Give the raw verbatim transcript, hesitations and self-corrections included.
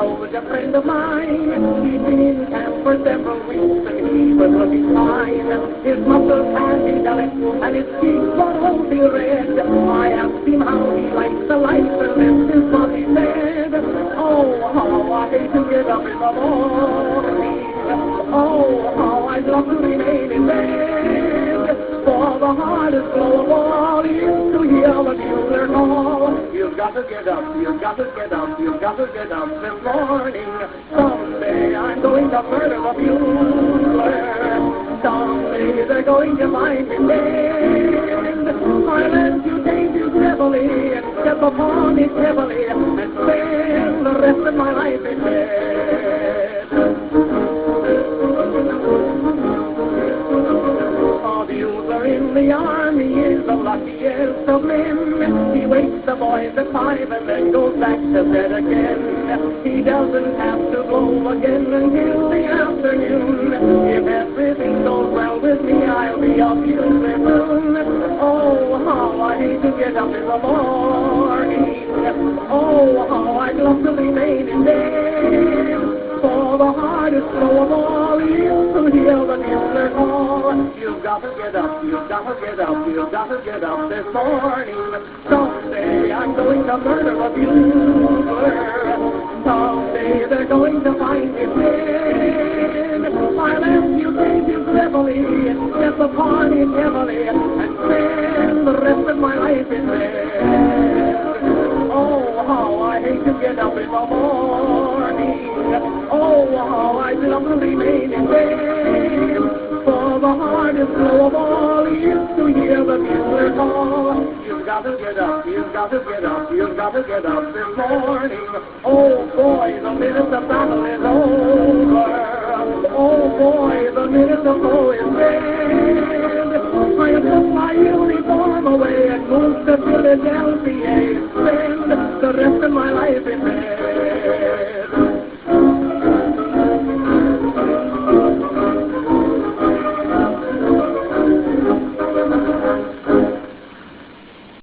soldier friend of mine. He'd been in camp for several weeks and he was looking fine. His muscles had developed and his cheeks were rosy red. I asked him how he likes the life and lived his body said, oh, how I hate to get up in the morning. Oh, how I'd love to remain in bed. For the hardest blow of all is to hear the bugler call. You've got to get up, you've got to get up, you've got to get up this morning. Someday I'm going to murder the bugler. Someday they're going to find me dead. I'll let you take his heavily and step upon it heavily and spend the rest of my life in bed. In the army is the luckiest of men. He wakes the boys at five and then goes back to bed again. He doesn't have to blow again until the afternoon. If everything goes well with me, I'll be up usually soon. Oh, how I hate to get up in the morning. Oh, how I'd love to remain in bed. For the hardest blow of all is to hear the bugler call. You've got to get up, you've got to get up, you've got to get up this morning. Someday I'm going to murder a bugler. Someday they're going to find me dead. I'll ask you take his heavily and step upon it heavily and spend the rest of my life in bed. Oh, how I hate to get up in the morning. Oh, how I'd love to remain in bed. For the hardest blow of all is to hear the bugler call. You've got to get up, you've got to get up, you've got to get up this morning. Oh boy, the minute the battle is over. Oh boy, the minute the foe is dead. I'll put my uniform away and move to Philadelphia. Spend the rest of my life in bed.